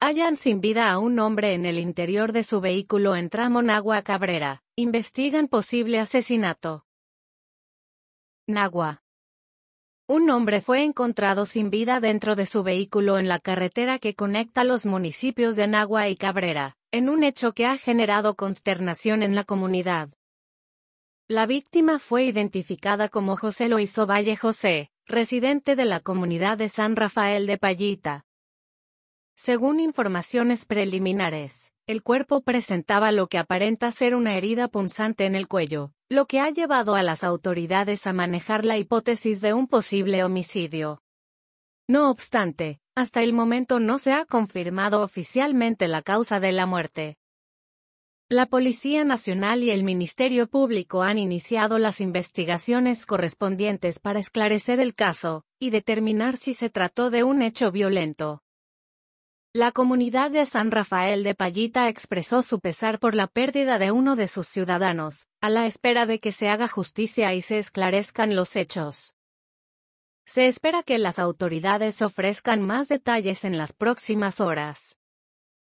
Hallan sin vida a un hombre en el interior de su vehículo en tramo Nagua Cabrera. Investigan posible asesinato. Nagua. Un hombre fue encontrado sin vida dentro de su vehículo en la carretera que conecta los municipios de Nagua y Cabrera, en un hecho que ha generado consternación en la comunidad. La víctima fue identificada como José Loiso Valle José, residente de la comunidad de San Rafael de Payita. Según informaciones preliminares, el cuerpo presentaba lo que aparenta ser una herida punzante en el cuello, lo que ha llevado a las autoridades a manejar la hipótesis de un posible homicidio. No obstante, hasta el momento no se ha confirmado oficialmente la causa de la muerte. La Policía Nacional y el Ministerio Público han iniciado las investigaciones correspondientes para esclarecer el caso y determinar si se trató de un hecho violento. La comunidad de San Rafael de Payita expresó su pesar por la pérdida de uno de sus ciudadanos, a la espera de que se haga justicia y se esclarezcan los hechos. Se espera que las autoridades ofrezcan más detalles en las próximas horas.